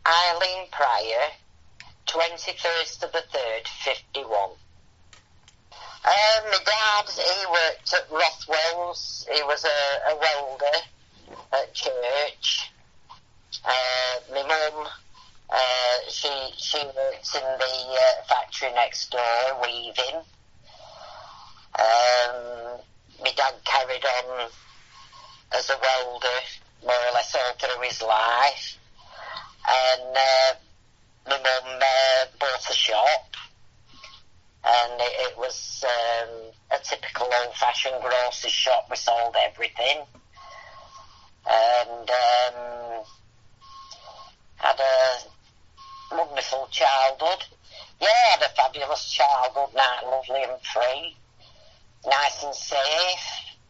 Eileen Pryor, 21st of the 3rd, 51. My dad, he worked at Rothwell's. He was a welder at church. My mum, she worked in the factory next door, weaving. My dad carried on as a welder more or less all through his life. And my mum bought a shop, and it was a typical old-fashioned grocer's shop. We sold everything, and had a wonderful childhood. Yeah, had a fabulous childhood, nice, lovely and free, nice and safe.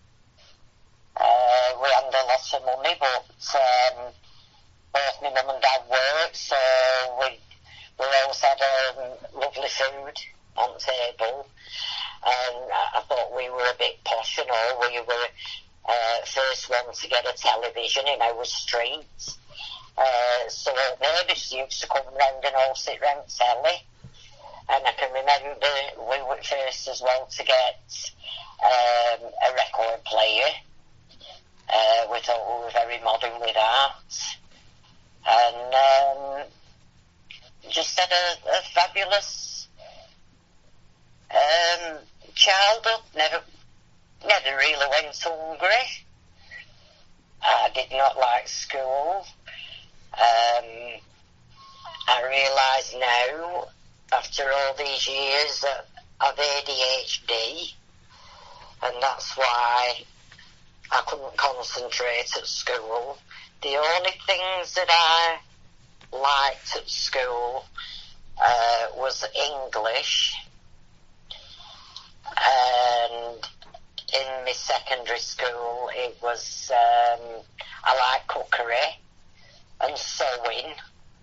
We hadn't a lot of money, but both my mum and dad worked, so we always had lovely food on the table. And I thought we were a bit posh and all. We were first one to get a television in our street. So neighbours used to come round and all sit round telly. And I can remember we were first as well to get a record player. We thought we were very modern with that. And just had a fabulous childhood. Never really went hungry. I did not like school. I realise now, after all these years, that I've ADHD, and that's why I couldn't concentrate at school. The only things that I liked at school was English, and in my secondary school it was I liked cookery and sewing,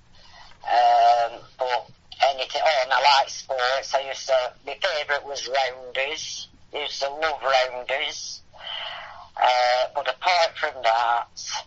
but anything. Oh, and I liked sports. My favourite was rounders. I used to love rounders. But apart from that,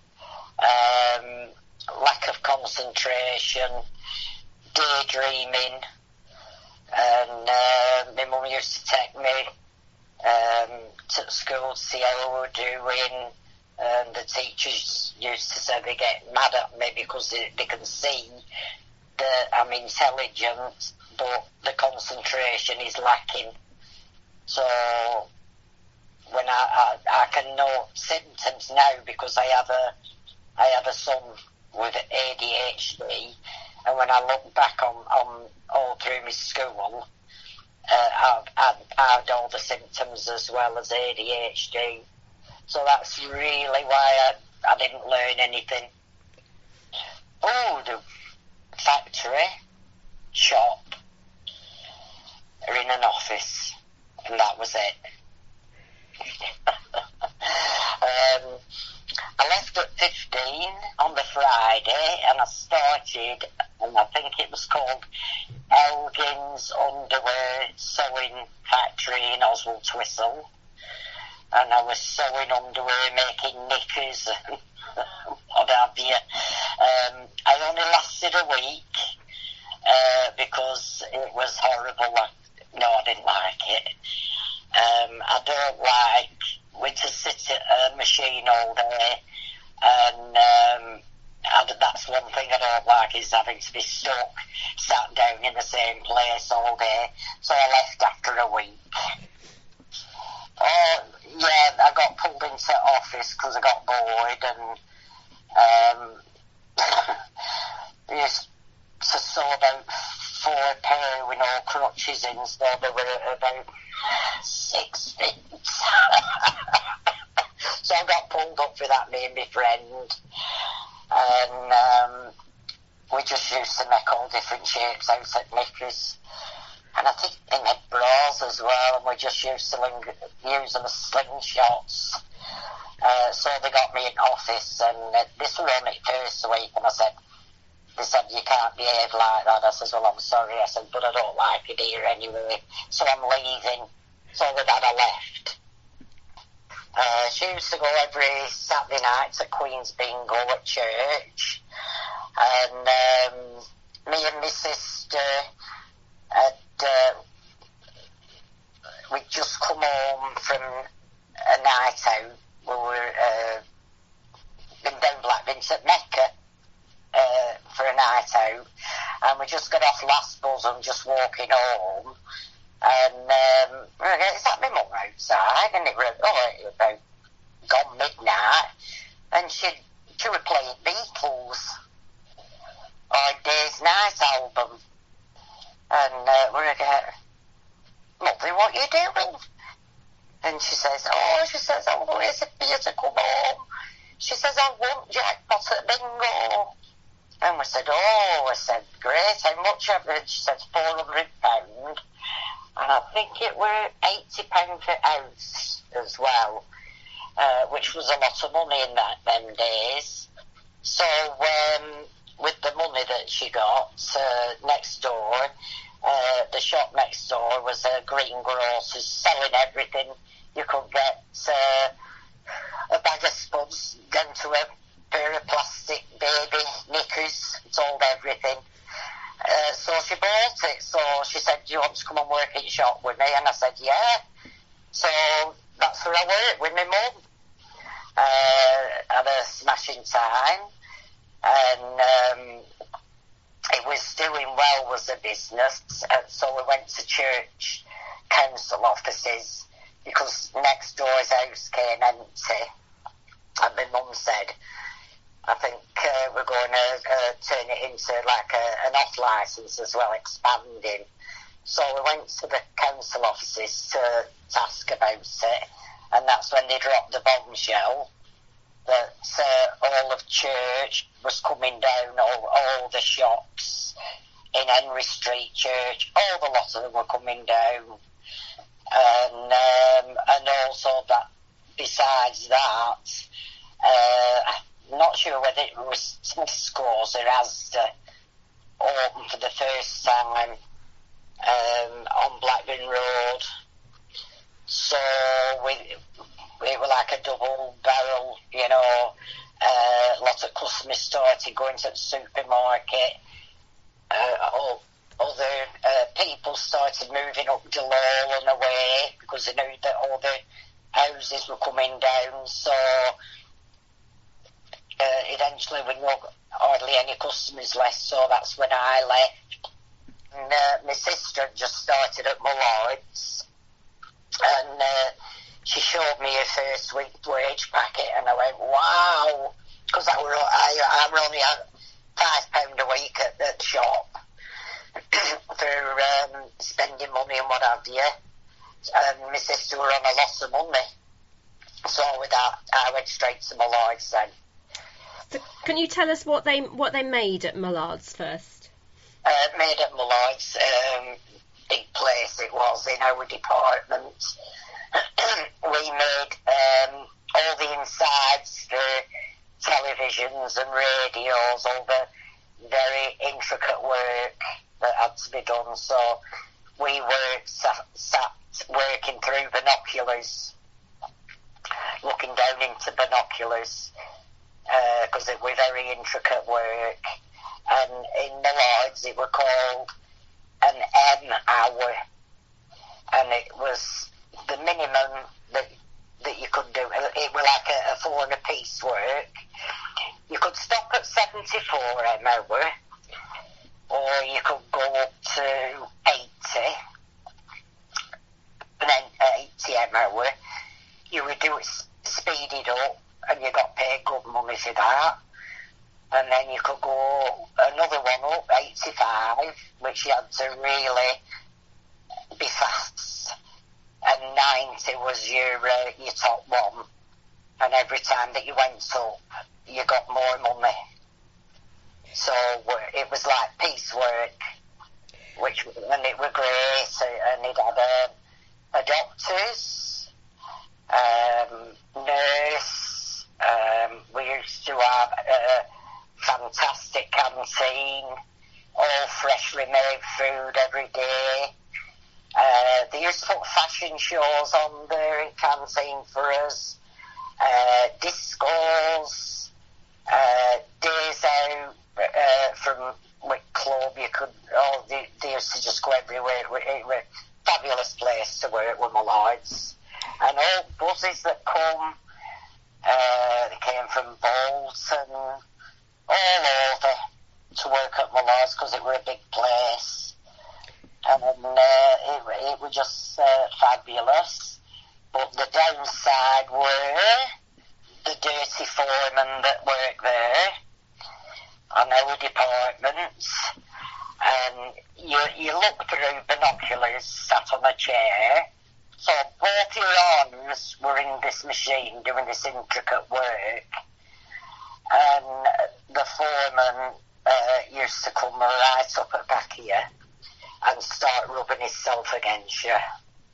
lack of concentration, daydreaming, and my mum used to take me to school to see how we were doing, and the teachers used to say they get mad at me because they can see that I'm intelligent, but the concentration is lacking. So when I can know symptoms now because I have a son with ADHD, and when I look back on all through my school, I've had all the symptoms as well as ADHD. So that's really why I didn't learn anything. Oh, the factory, shop, or in an office, and that was it. I left at 15 on the Friday, and I started, and I think it was called Elgin's Underwear Sewing Factory in Oswald Twistle, and I was sewing underwear, making knickers and what have you. I only lasted a week because it was horrible. I didn't like it. I don't like to sit at a machine all day, and that's one thing I don't like, is having to be sat down in the same place all day. So I left after a week. Yeah, I got pulled into office because I got bored, and used to sew about 4 pair with no crutches in, so they were about 6 feet. So I got pulled up for that, me and my friend, and we just used to make all different shapes out of knickers, and I think they made bras as well, and we just used to use them as slingshots. So they got me in office, and this was only first week, and they said, you can't behave like that. I said, well, I'm sorry. I said, but I don't like it here anyway, so I'm leaving. So with that, I left. She used to go every Saturday night to Queen's Bingo at church, and and we just got off last bus and just walking home, and is that my mum outside? And it was about gone midnight, and she were playing Beatles, or Days Night album, and we're again, Mother, what are you doing? And she says, where's the beer to come home? She says, I want jackpot at bingo. And we said, great, how much of it? She said, £400. And I think it were £80 for house as well, which was a lot of money in them days. So, with the money that she got, next door, the shop next door was a greengrocer's selling everything. You could get a bag of spuds, then to a pair of plastic baby knickers, sold everything. So she bought it. So she said, do you want to come and work in shop with me? And I said, yeah. So that's where I worked with my mum. Had a smashing time. And it was doing well, was the business. So we went to church council offices because next door's house came empty. And my mum said, I think we're going to turn it into like an off licence as well, expanding. So we went to the council offices to ask about it, and that's when they dropped the bombshell that all of church was coming down, all the shops in Henry Street Church, all the lot of them were coming down. And also that, besides that, I'm not sure whether it was Tesco's or Asda opened for the first time on Blackburn Road. So it was like a double barrel, you know. Lots of customers started going to the supermarket. Other people started moving up the Lowell and away because they knew that all the houses were coming down. So eventually we no hardly any customers left, so that's when I left. And my sister just started at Malloyd's, and she showed me her first week's wage packet, and I went, wow, because I were only at £5 a week at the shop for spending money and what have you. And my sister were on a lot of money, so with that I went straight to Malloyd's then. So can you tell us what they made at Mallard's first? Made at Mallard's, big place it was in our department. We made all the insides for televisions and radios, all the very intricate work that had to be done. So we were sat working through binoculars, looking down into binoculars, because it were very intricate work. And in Mallard's it were called an M hour, and it was the minimum that you could do. It was like a 4 and a piece work. You could stop at 74 M hour, or you could go up to 80, and then 80 M hour. You would do it speeded up, and you got paid good money for that. And then you could go another one up, 85, which you had to really be fast. And 90 was your top one. And every time that you went up, you got more money. So it was like piecework, and it was great. And it had a doctor's, nurse. We used to have fantastic canteen, all freshly made food every day. They used to put fashion shows on there in canteen for us, discos, days out from which club you could, they used to just go everywhere. It was a fabulous place to work with Mallards. And all buses that come, they came from Bolton, all over to work at Mallards. was, because it were a big place. And it was just fabulous. But the downside were the dirty foremen that work there, on our departments, and you look through binoculars sat on a chair, so both your arms were in this machine doing this intricate work, and the foreman used to come right up at back of you and start rubbing himself against you,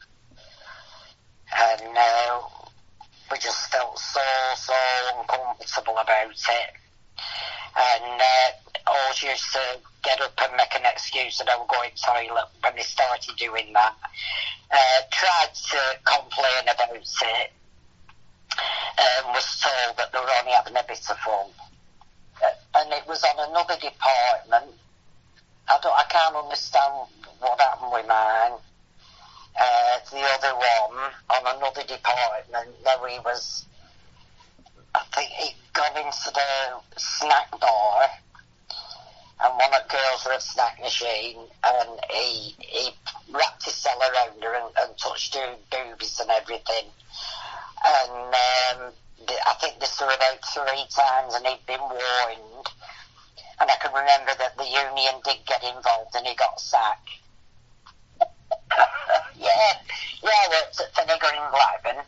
and we just felt so uncomfortable about it. And always used to get up and make an excuse and I would go in the toilet when they started doing that. Tried to complain about it and was told that they were only having a bit of fun. And it was on another department. I can't understand what happened with mine. The other one on another department, now he was, I think he'd gone into the snack bar, and one of the girls were at the snack machine, and he wrapped his cell around her and touched her boobies and everything. And I think this were about 3 times, and he'd been warned. And I can remember that the union did get involved, and he got sacked. Yeah, I worked at Finnegan in Glavin,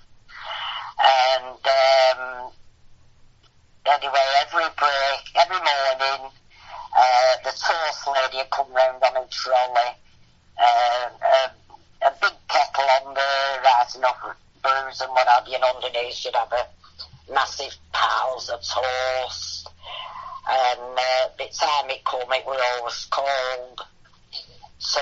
and anyway, every break, every morning, the toast lady would come round on a trolley, a big kettle on there, rising up booze and what have you, and underneath she'd have a massive piles of toast, and by the time it come, it was always cold, so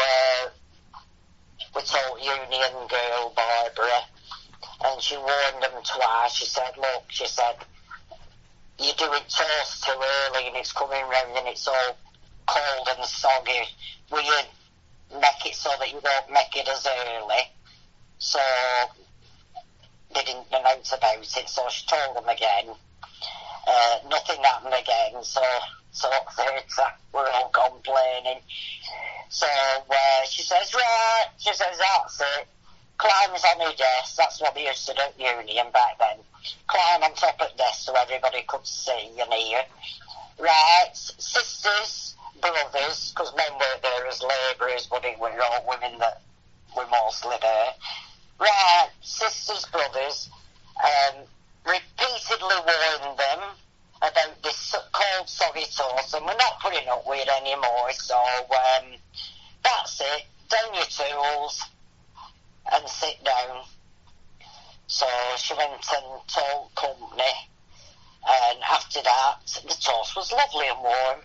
we told union girl Barbara, and she warned them twice. She said, look, you're doing toast too early and it's coming round and it's all cold and soggy. Will you make it so that you don't make it as early? So they didn't know about it, so she told them again. Nothing happened again, so third time we're all complaining. So she says, right, that's it. Climbs on her desk, that's what they used to do at union back then. Climb on top of the desk so everybody could see and hear. Right, sisters, brothers, because men were there as labourers, but it were all women that were mostly there. Right, sisters, brothers, repeatedly warned them about this cold soggy toast, and we're not putting up with it anymore, so that's it, down your tools and sit down. So she went and told company, and after that the toast was lovely and warm.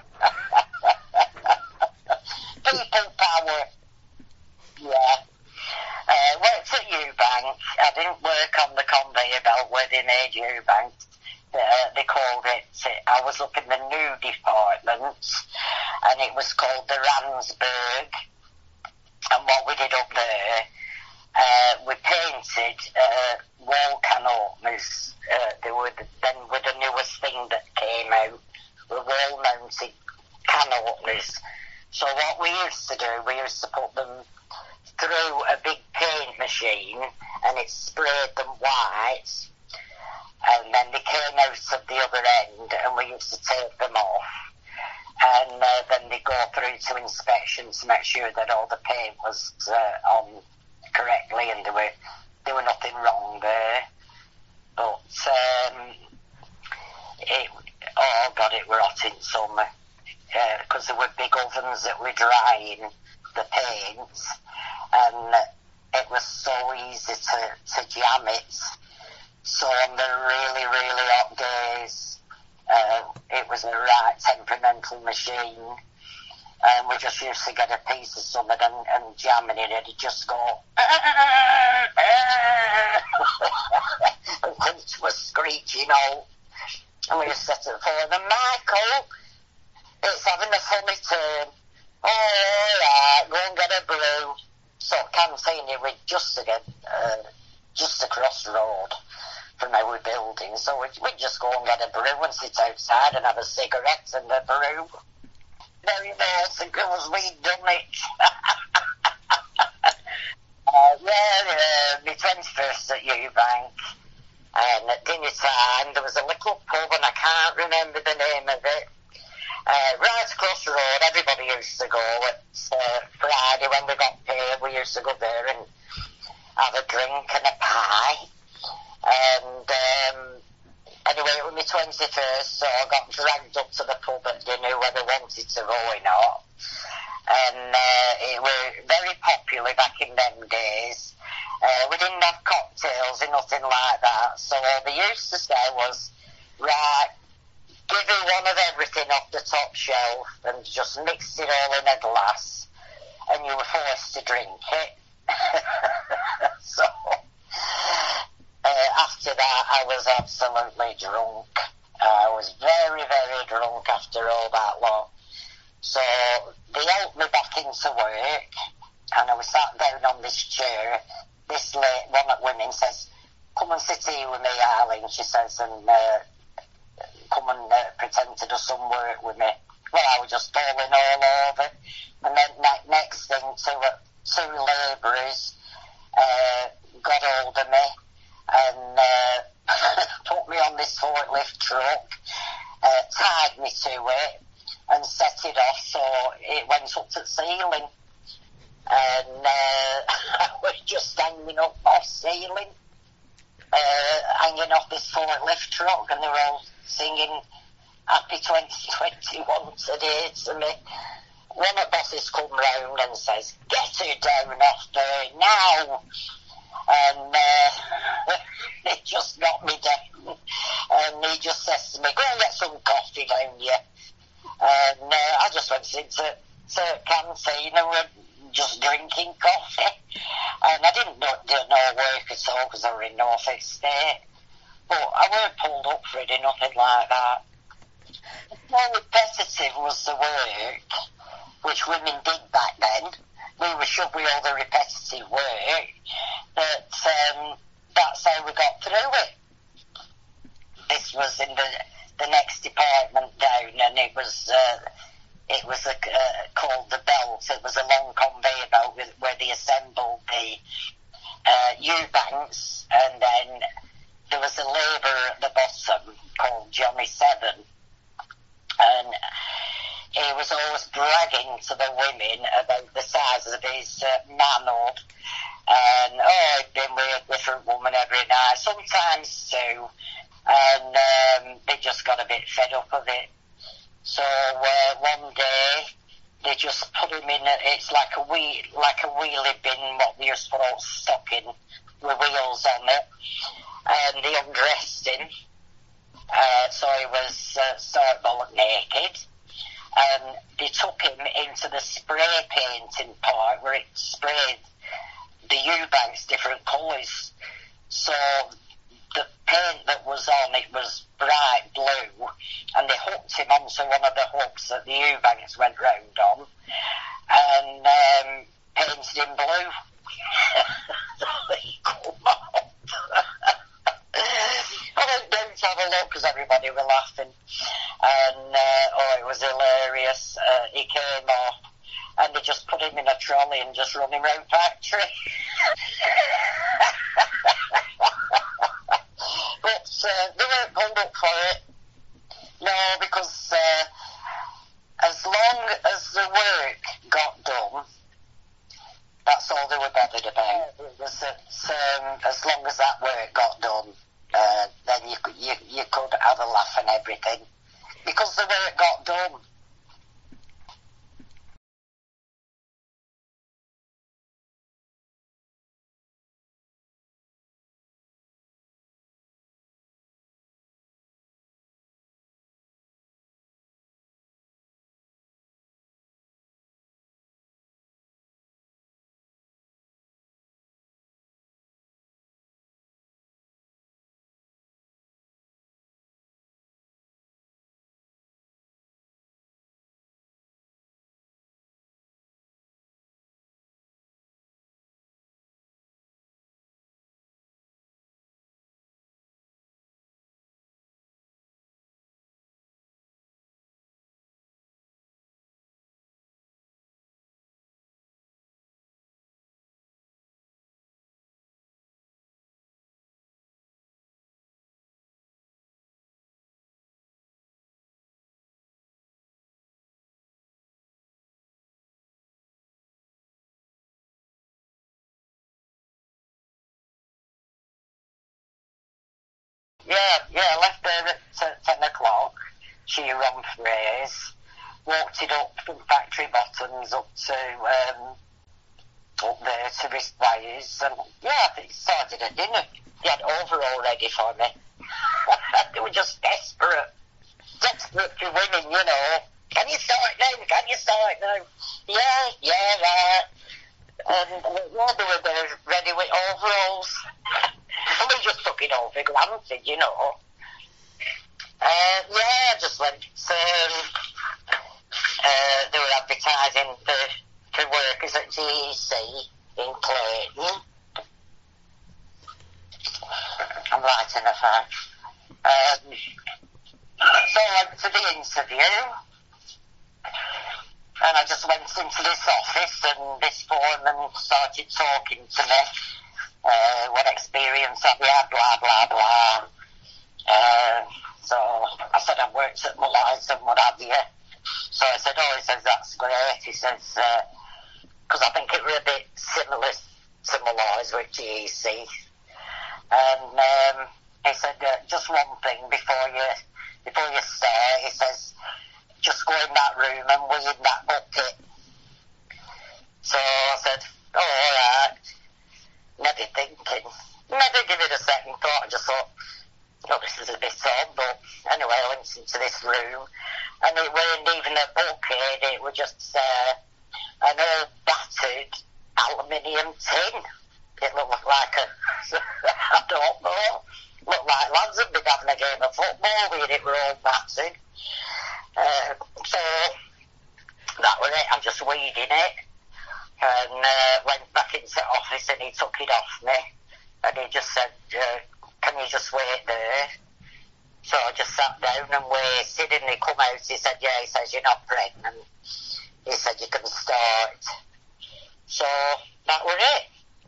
People power. Yeah. Worked at Eubank. I didn't work on the conveyor belt where they made Eubank. They called it, I was up in the new department, and it was called the Ransburg. And what we did up there, we painted wall can openers. They were the newest thing that came out, were wall mounted can openers. So what we used to do, we used to put them through a big paint machine, and it sprayed them white, and then they came out of the other end, and we used to take them off, and then they go through to inspection to make sure that all the paint was on correctly, and there were nothing wrong there. But it were hot in summer, because there were big ovens that were drying the paint, and it was so easy to jam it. So on the really, really hot days, it was a right temperamental machine, and we just used to get a piece of something and jamming it, and it'd just go and come to a screeching halt. And we just said to the foreman, Michael, it's having a funny turn. Oh, all right, go and get a brew. So canteen it was just across the road from our building. So we'd just go and get a brew and sit outside and have a cigarette and a brew. very naughty because we'd done it. My 21st at Eubank, and at dinner time there was a little pub, and I can't remember the name of it. Right across the road, everybody used to go at Friday when we got paid. We used to go there and have a drink and a pie. And anyway, it was my 21st, so I got dragged up to the pub at dinner whether I wanted to go or not. And it was very popular back in them days. We didn't have cocktails and nothing like that, so all they used to say was, right, give you one of everything off the top shelf and just mix it all in a glass, and you were forced to drink it. So after that I was absolutely drunk. I was very, very drunk after all that lot. So they helped me back into work, and I was sat down on this chair. This one of the women says, come and sit here with me, Arlene, she says, and come and pretend to do some work with me. Well, I was just falling all over. And then next thing, two labourers got hold of me and put me on this forklift truck, tied me to it and set it off so it went up to the ceiling. And I was just hanging up off ceiling, hanging off this forklift truck, and they were all singing Happy 2021 today to me. One of the bosses come round and says, get her down off there now. And it just got me down. And he just says to me, go and get some coffee down here. And I just went into canteen and we're just drinking coffee. And I didn't do no work at all because I were in Norfolk State. But I weren't pulled up for it or nothing like that. More repetitive was the work, which women did back then. We were shoved with all the repetitive work, but that's how we got through it. This was in the next department down, and it was called the belt. It was a long conveyor belt where they assembled the U-banks, and then there was a labourer at the bottom called Johnny Seven, and he was always bragging to the women about the size of his manhood, and he'd been with a different woman every night, sometimes two, and they just got a bit fed up of it. So one day they just put him in. It's like a wheelie bin, what they used to put stock in with wheels on it, and they undressed him. So he was sort of naked, and they took him into the spray painting part where it sprayed the U-banks different colours. So the paint that was on it was bright blue, and they hooked him onto one of the hooks that the U-banks went round on, and painted him blue. So he come out. I went down to have a look because everybody were laughing, and it was hilarious. He came off, and they just put him in a trolley and just run him round factory. But they weren't pulled up for it. No, because as long as the work got done, that's all they were bothered about. It was that as long as that work got done, then you could have a laugh and everything, because the work got done. I left there at 10 o'clock. She ran Frays, walked it up from Factory Bottoms up there to Wrist Wires, and I think it started at dinner. They had overall ready for me. They were just desperate for women, you know. Can you start now? Can you start now? Yeah, right. And they were there ready with overalls. And we just took it all for granted, you know. I just went. They were advertising for workers at GEC in Clayton. I'm writing a fact. So I went to the interview, and I just went into this office, and this foreman started talking to me. What experience have you had, blah, blah, blah. So I said I've worked at Mullies and what have you. So I said, he says, that's great. He says, because I think it were a bit similar to Mullies with GEC. And he said, just one thing before you start, he says, just go in that room and weed that bucket. So I said, all right. Never thinking. Never give it a second thought. I just thought, this is a bit odd, but anyway, I went into this room, and it weren't even a bucket, it was just an old battered aluminium tin. It looked like I don't know, looked like lads had been having a game of football with it, were all battered. So that was it, I'm just weeding it, and went back into the office, and he took it off me, and he just said, can you just wait there? So I just sat down and waited, and he come out, he said, he says, you're not pregnant. He said, you can start. So that was it.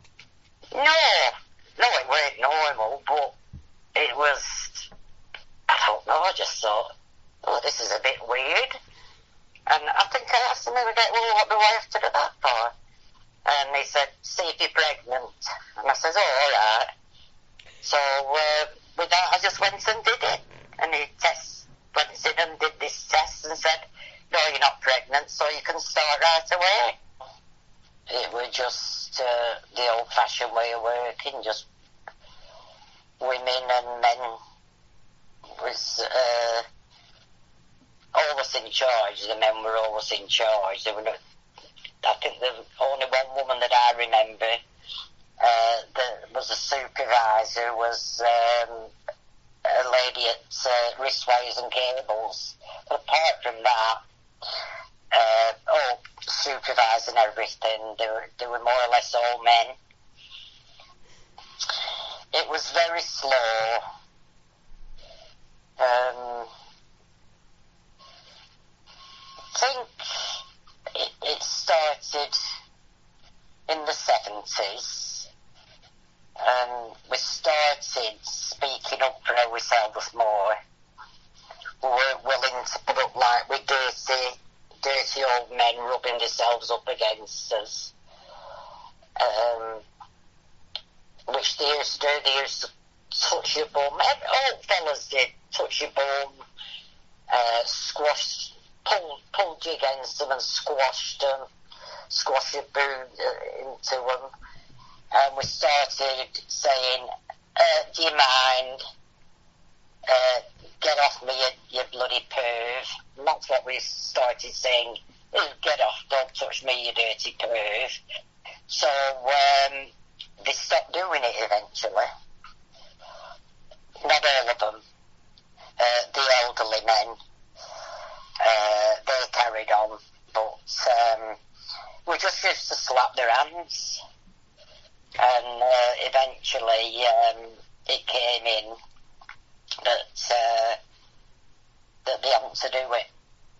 No, it weren't normal, but it was, I don't know, I just thought, this is a bit weird. And I think I asked him the other day, what do I have to do that for? And he said, see if you're pregnant. And I said, all right. So with that, I just went and did it. And he went in and did this test and said, no, you're not pregnant, so you can start right away. It was just the old-fashioned way of working, just women and men was always in charge. The men were always in charge. There were no, I think there was only one woman that I remember that was a supervisor, was a lady at Wrist Wires and Cables. But apart from that, all supervising everything, they were more or less all men. It was very slow. I think it started in the 70s, and we started speaking up for ourselves more. We weren't willing to put up like with dirty old men rubbing themselves up against us, which they used to do. They used to touch your bum. All fellas did touch your bum, squash, pulled you against them and squashed them, squash your boot into them. And we started saying, do you mind, get off me, you bloody perv. And that's what we started saying, get off, don't touch me, you dirty perv. So they stopped doing it eventually. Not all of them. The elderly men, they carried on, but we just used to slap their hands. And eventually it came in that they had to do it.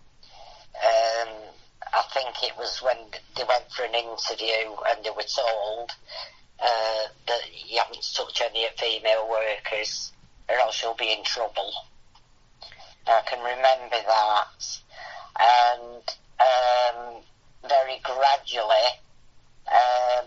I think it was when they went for an interview and they were told that you haven't to touch any female workers or else you'll be in trouble. I can remember that. And very gradually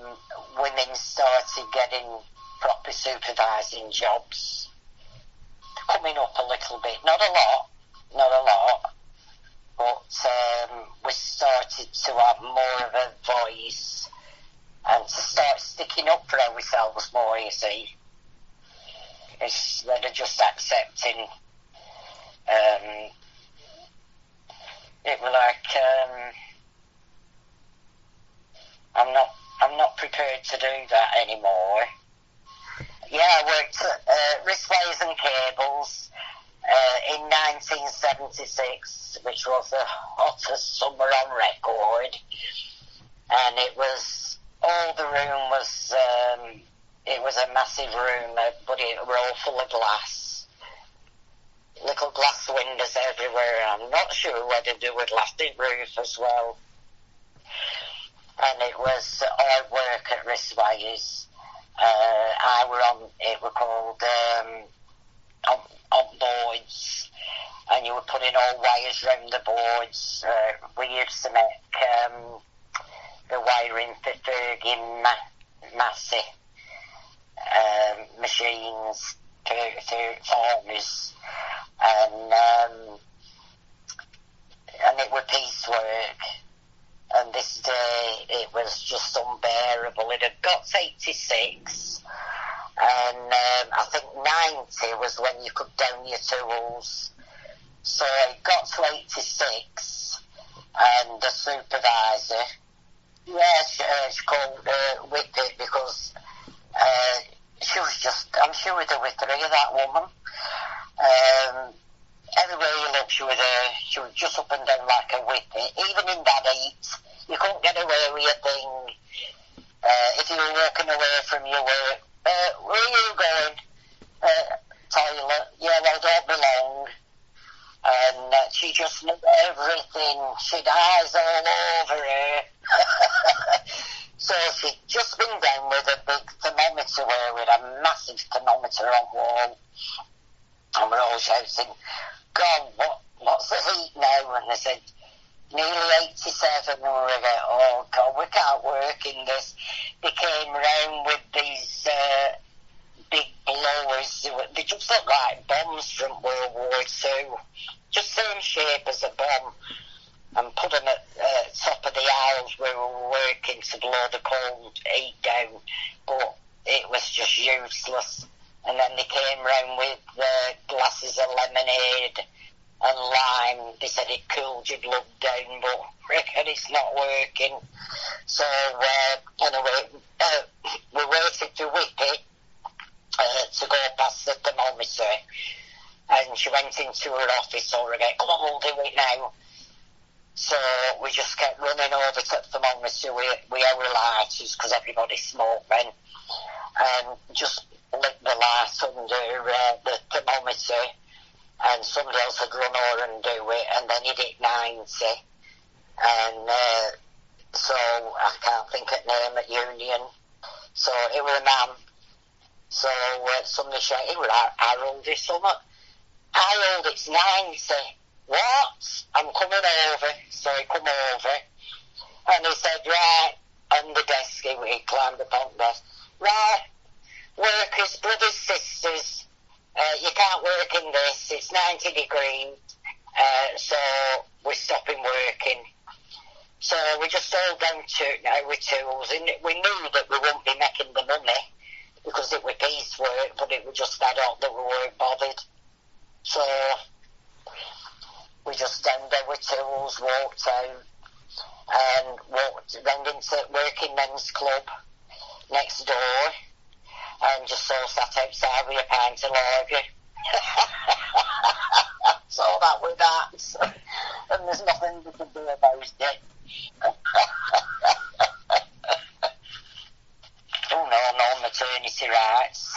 women started getting proper supervising jobs. coming up a little bit, not a lot, but we started to have more of a voice and to start sticking up for ourselves more, you see, instead of just accepting. It was like, I'm not prepared to do that anymore. Yeah, I worked at Wristways and Cables in 1976, which was the hottest summer on record. And it was, all the room was, it was a massive room, but it were all full of glass. Little glass windows everywhere. I'm not sure whether they were glassed roof as well. And it was hard work at Wristways. I were on, it were called on boards, and you were putting all wires round the boards. We used to make the wiring for Fergie Massey machines to farmers, and it were piecework. And this day, it was just unbearable. It had got to 86, and I think 90 was when you could down your tools. So it got to 86, and the supervisor, she called Whippet, because she was just, I'm sure there were three of that woman. Everywhere you looked, she was just up and down like a whippet. Even in that heat, you couldn't get away with a thing. If you were walking away from your work, where are you going? Toilet. Yeah, well, don't be long. And she just knew everything. She'd eyes all over her. So she'd just been down with a big thermometer there, with a massive thermometer on wall. And we're all shouting, God, what's the heat now? And they said, nearly 87. And we were like, oh, God, we can't work in this. They came round with these big blowers. They just looked like bombs from World War II. Just same shape as a bomb. And put them at top of the aisles where we were working to blow the cold heat down. But it was just useless. And then they came round with glasses of lemonade and lime. They said it cooled your blood down, but I reckon it's not working. So anyway, we waited for Whippet to go past the thermometer, and she went into her office already. Come on, we'll do it now. So we just kept running over to the thermometer with our lighters, because everybody smoked then, and just lit the light under the thermometer, and somebody else had run over and do it, and then it hit 90, and so I can't think of the name at Union, so it was a man, so somebody shouted, it was Harold or something. Harold, it's 90. What? I'm coming over. So he come over, and he said, right, on the desk, he climbed up on the desk, right, workers, brothers, sisters, you can't work in this, it's 90 degrees, so we're stopping working. So we just all down to it now with tools, and we knew that we wouldn't be making the money, because it was piecework, but it was just that odd that we weren't bothered. So we just down there with tools, walked out, and walked round into Working Men's Club next door, and just all sat outside with a pint of lager. So that was that. And there's nothing we can do about it. Oh no maternity rights.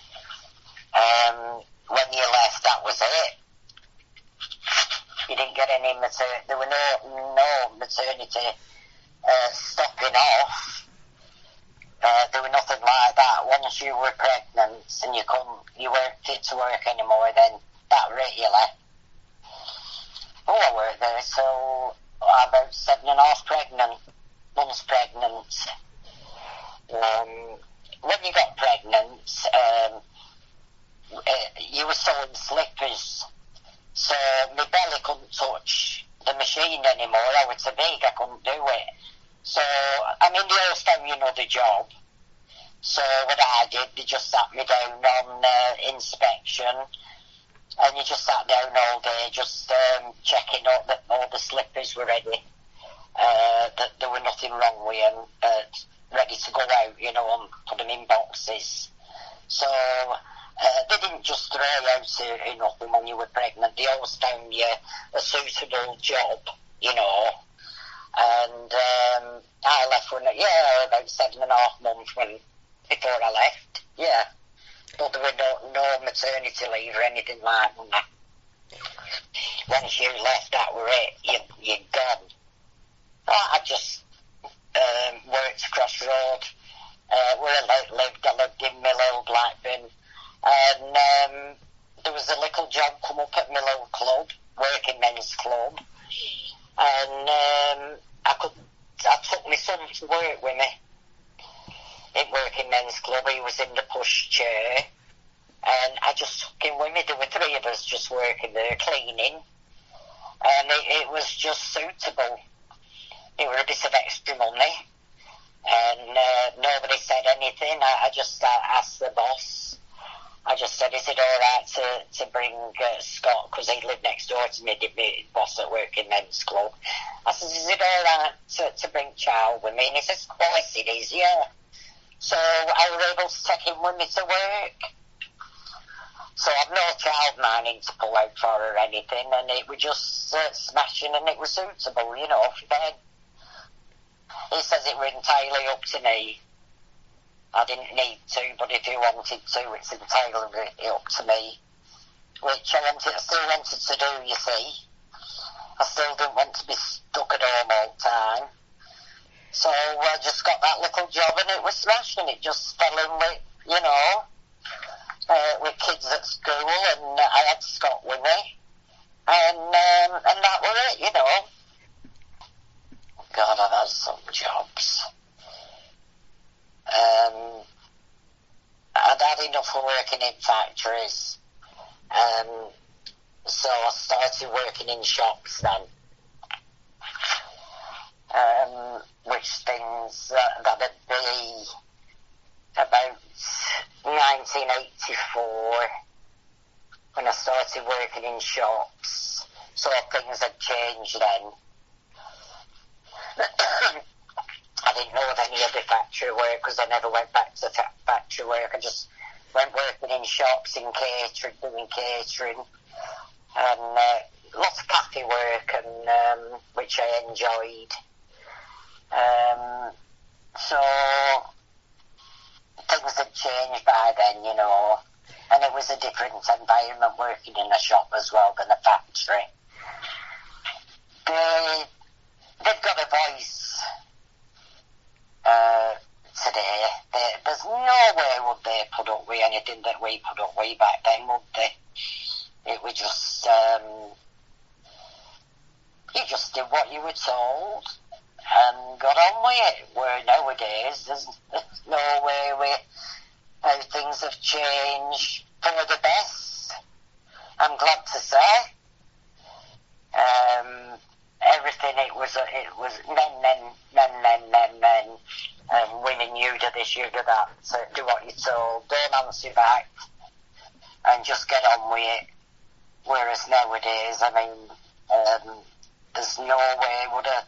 When you left, that was it. You didn't get any maternity. There were no maternity stopping off. There was nothing like that. Once you were pregnant and you weren't fit to work anymore, then that rate you left. Oh, I worked there till about 7.5 months pregnant. When you got pregnant, you were selling slippers, so my belly couldn't touch the machine anymore. I was too big, I couldn't do it. So, I mean, they always found me another job. So what I did, they just sat me down on inspection, and you just sat down all day, just checking out that all the slippers were ready, that there were nothing wrong with them, ready to go out, you know, and put them in boxes. So they didn't just throw you out in nothing when you were pregnant. They always found you a suitable job, you know. And I left when, about 7.5 months before I left, yeah. But there were no maternity leave or anything like that. Once you left, that were it. You're gone. I just worked across the road where I lived. I lived in my little Blackburn. And there was a little job come up at my little club, working men's club. And I took my son to work with me in working men's club. He was in the push chair, and I just took him with me. There were 3 of us just working there, cleaning, and it was just suitable. It was a bit of extra money, and nobody said anything. I just asked the boss. I just said, is it all right to bring Scott, because he lived next door to me, my boss at working men's club. I said, is it all right to bring child with me? And he says, of course it is, yeah. So I was able to take him with me to work. So I've no child minding to pull out for or anything, and it was just smashing, and it was suitable, you know, for Ben. He says it was entirely up to me. I didn't need to, but if he wanted to, it's entirely up to me. Which I still wanted to do, you see. I still didn't want to be stuck at home all the time. So I just got that little job, and it was smashing. It just fell in with, you know, with kids at school, and I had Scott with me. And that was it, you know. God, I've had some jobs. I'd had enough of working in factories, so I started working in shops then, which things that'd be about 1984 when I started working in shops, so things had changed then. I didn't know of any other factory work because I never went back to factory work. I just went working in shops, in catering, doing catering, and lots of cafe work, and which I enjoyed. So things had changed by then, you know, and it was a different environment working in a shop as well than a factory. They've got a voice. Today, there's no way would they put up with anything that we put up with back then, would they? It was just, you just did what you were told and got on with it. Where nowadays, there's no way with how things have changed for the best. I'm glad to say. Everything, it was men, and women, you do this, you do that, so do what you're told, don't answer back, and just get on with it. Whereas nowadays, I mean, there's no way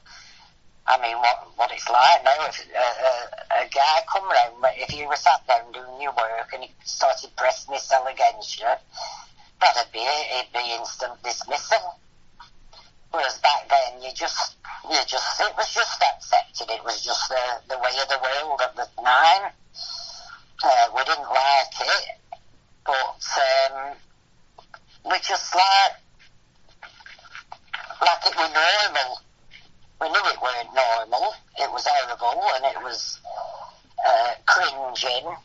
what it's like now. If a guy come round, if you were sat down doing your work and he started pressing his cell against you, that'd be it. It'd be instant dismissal. Whereas back then, it was just accepted. It was just the way of the world at the time. We didn't like it, but we just like it was normal. We knew it weren't normal. It was horrible, and it was cringing.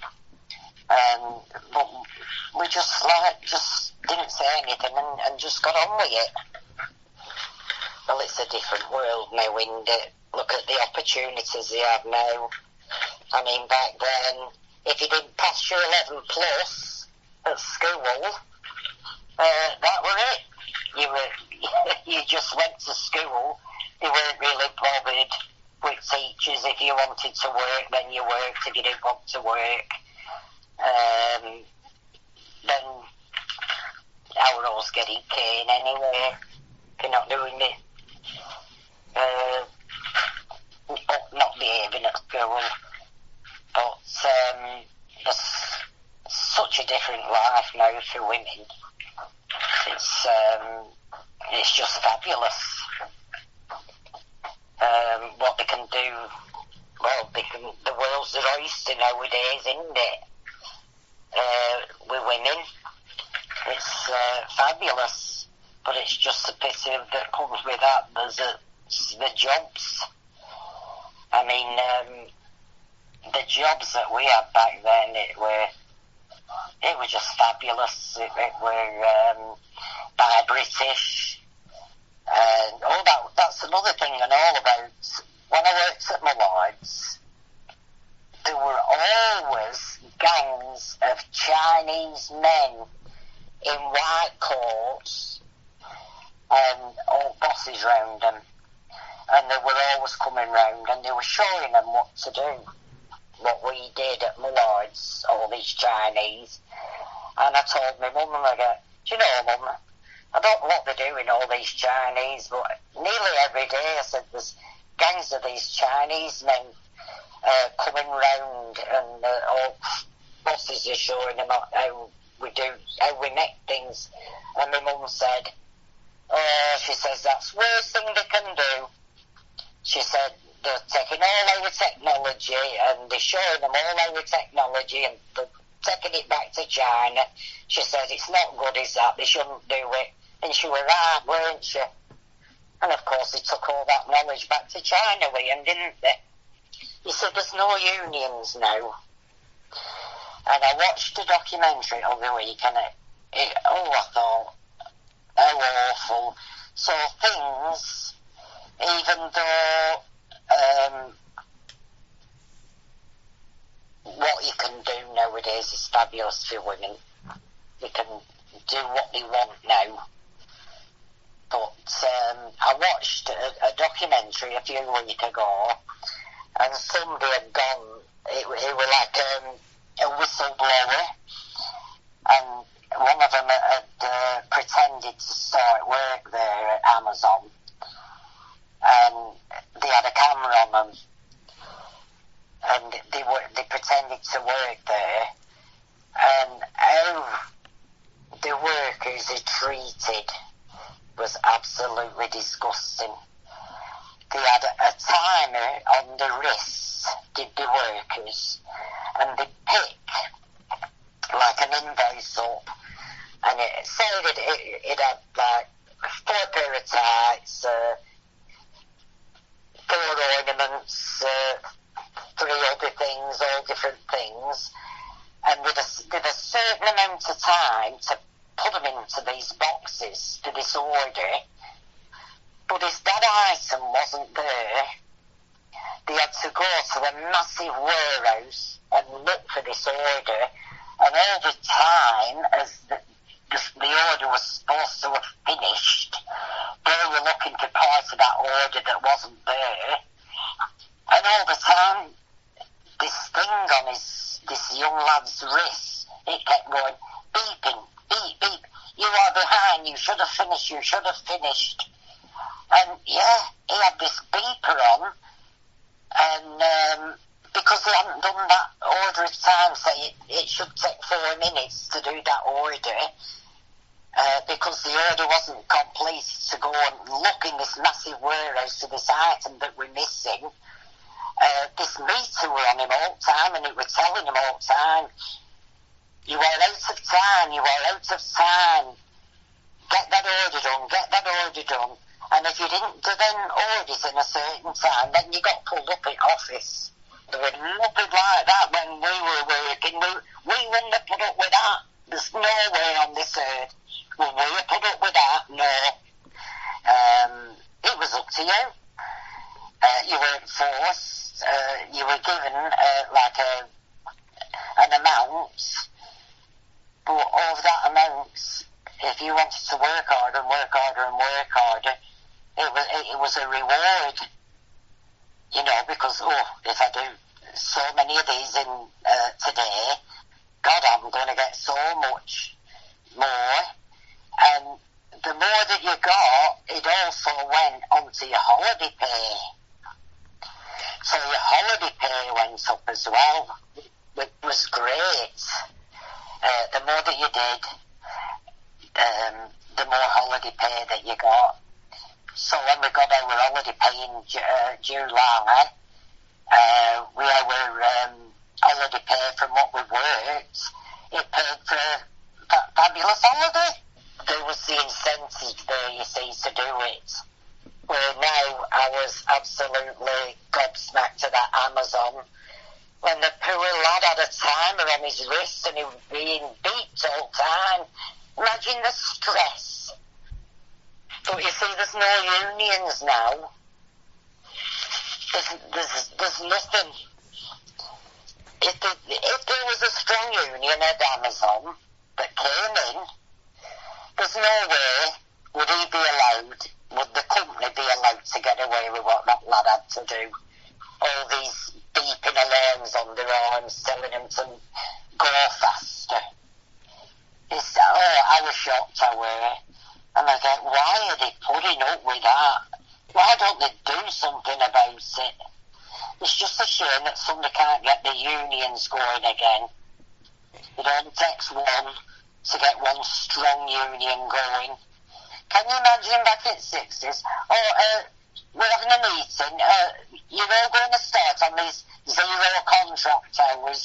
But we just didn't say anything and just got on with it. Well, it's a different world now, isn't it? Look at the opportunities they have now. I mean, back then, if you didn't pass your 11 plus, at school, that were it. You just went to school. They weren't really bothered with teachers. If you wanted to work, then you worked. If you didn't want to work, then I was always getting cane anyway for not doing it. Not behaving at school. But there's such a different life now for women. It's just fabulous. What they can do. Well, the world's their oyster nowadays, isn't it? With women. It's fabulous. But it's just a pity that comes with that. There's the jobs. I mean, the jobs that we had back then, it was just fabulous. It were by British, and all that. That's another thing I know about. When I worked at Mallard's, there were always gangs of Chinese men in white coats and all bosses round them. And they were always coming round and they were showing them what to do. What we did at Mallard's, all these Chinese. And I told my mum, and I go, do you know, Mum, I don't know what they're doing, all these Chinese, but nearly every day I said there's gangs of these Chinese men coming round and all bosses are showing them how we make things. And my mum said, she says, that's the worst thing they can do. She said, they're taking all our technology and they're showing them all our technology and they're taking it back to China. She says, it's not good, is that? They shouldn't do it. And she was right, weren't she? And of course they took all that knowledge back to China with them, didn't they? He said, there's no unions now. And I watched a documentary of the week and I thought, how awful. So things, even though what you can do nowadays is fabulous for women. They can do what they want now. But I watched a documentary a few weeks ago, and somebody had gone, it was like a whistleblower, and one of them had pretended to start work there at Amazon, and they had a camera on them, and they pretended to work there, and how the workers are treated was absolutely disgusting. They had a timer on the wrists, did the workers, and they pick like an invoice up, and it said it had like 4 pair of tights, 4 ornaments, 3 other things, all different things, and with a certain amount of time to put them into these boxes for this order. But if that item wasn't there, they had to go to a massive warehouse and look for this order, and all the time as the order was supposed to have finished, they were looking for parts of that order that wasn't there, and all the time this thing on this young lad's wrist, it kept going beeping, beep, beep, you are behind, you should have finished. And yeah, he had this beeper on, and because he hadn't done that order of time, say it should take 4 minutes to do that order, because the order wasn't complete, to go and look in this massive warehouse for this item that we're missing. This meter were on him all the time, and it was telling him all the time, you are out of time, get that order done, and if you didn't do them orders in a certain time, then you got pulled up in office. There was nothing like that when we were working. We wouldn't have put up with that. There's no way on this earth will we have put up with that. No. It was up to you. You weren't forced. You were given like an amount, But of that amount, if you wanted to work harder and work harder and work harder, it was a reward. You know, because, if I do so many of these in today, God, I'm going to get so much more. And the more that you got, it also went onto your holiday pay. So your holiday pay went up as well, which was great. The more that you did, the more holiday pay that you got. So when we got our holiday pay in July, our holiday pay from what we worked, it paid for a fabulous holiday. There was the incentive there, you see, to do it. Where now I was absolutely gobsmacked at that Amazon when the poor lad had a timer on his wrist and he was being beat all the time. Imagine the stress. But you see, there's no unions now. There's nothing. If there was a strong union at Amazon that came in, there's no way would he be allowed, would the company be allowed to get away with what that lad had to do. All these beeping alarms on their arms telling him to go faster. I was shocked, I were. And I thought, why are they putting up with that? Why don't they do something about it? It's just a shame that somebody can't get the unions going again. It only takes one to get one strong union going. Can you imagine back in the 60s? We're having a meeting. You're all going to start on these 0 contract hours.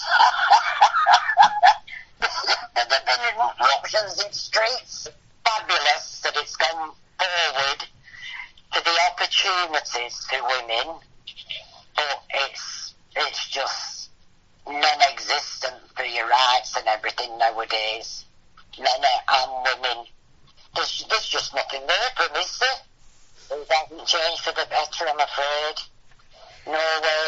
There've been eruptions in streets. Fabulous that it's gone forward for the opportunities for women, but it's just non-existent for your rights and everything nowadays. Men and women, there's just nothing there for them, is there? It hasn't changed for the better, I'm afraid. No way.